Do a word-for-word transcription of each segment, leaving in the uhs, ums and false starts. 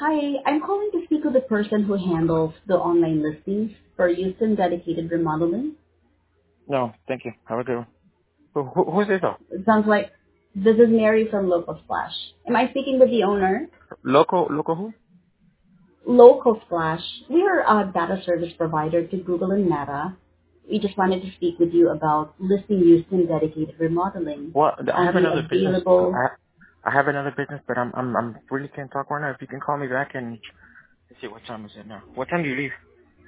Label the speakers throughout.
Speaker 1: Hi, I'm calling to speak with the person who handles the online listings for Houston Dedicated Remodeling.
Speaker 2: No, thank you. Have a good one. Who, who, who's this though?
Speaker 1: It sounds like this is Mary from Local Splash. Am I speaking with the owner?
Speaker 2: Local, local who?
Speaker 1: Local Splash. We are a data service provider to Google and Meta. We just wanted to speak with you about listing Houston Dedicated Remodeling.
Speaker 2: Well, I
Speaker 1: Are
Speaker 2: have
Speaker 1: you
Speaker 2: another business.
Speaker 1: available?
Speaker 2: I, I have another business, but I'm, I'm, I'm really can't talk right now. If you can call me back and let's see what time is it now. What time do you leave?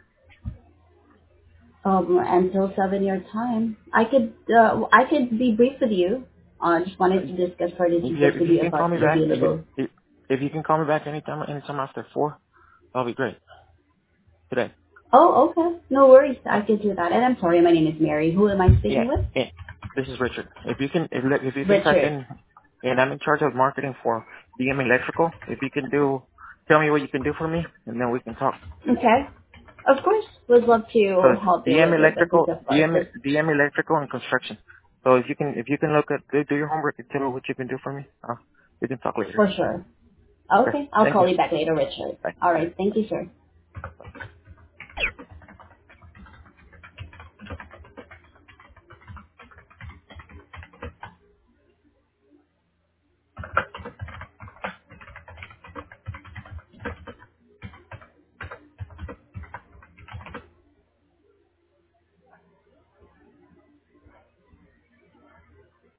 Speaker 1: Um, until seven your time. I could uh, I could be brief with you. I uh, just wanted to discuss further
Speaker 2: Yeah,
Speaker 1: details
Speaker 2: if
Speaker 1: with
Speaker 2: you
Speaker 1: you
Speaker 2: can call
Speaker 1: about
Speaker 2: me
Speaker 1: the
Speaker 2: back, if you,
Speaker 1: available.
Speaker 2: if, if you can call me back anytime, anytime after four, that'll be great. Today.
Speaker 1: Oh, okay. No worries. I
Speaker 2: Uh,
Speaker 1: could do that. And I'm sorry, my name is Mary. Who am I
Speaker 2: yeah,
Speaker 1: speaking with?
Speaker 2: yeah. This is Richard. If you can, if, if you can type
Speaker 1: Richard.
Speaker 2: in, and I'm in charge of marketing for D M Electrical. If you can do, tell me what you can do for me, and then we can talk.
Speaker 1: Okay. Of course. Would love
Speaker 2: So
Speaker 1: to
Speaker 2: it's
Speaker 1: help you
Speaker 2: D M
Speaker 1: with your business,
Speaker 2: Electrical,
Speaker 1: of course.
Speaker 2: D M,
Speaker 1: It's
Speaker 2: D M Electrical and Construction. So if you can, if you can look at, do, do your homework and tell me what you can do for me, uh, we can talk later.
Speaker 1: for sure.
Speaker 2: Okay.
Speaker 1: Okay. I'll
Speaker 2: Thank you.
Speaker 1: call you back later, Richard.
Speaker 2: Bye.
Speaker 1: All
Speaker 2: Bye.
Speaker 1: right. Thank you, sir.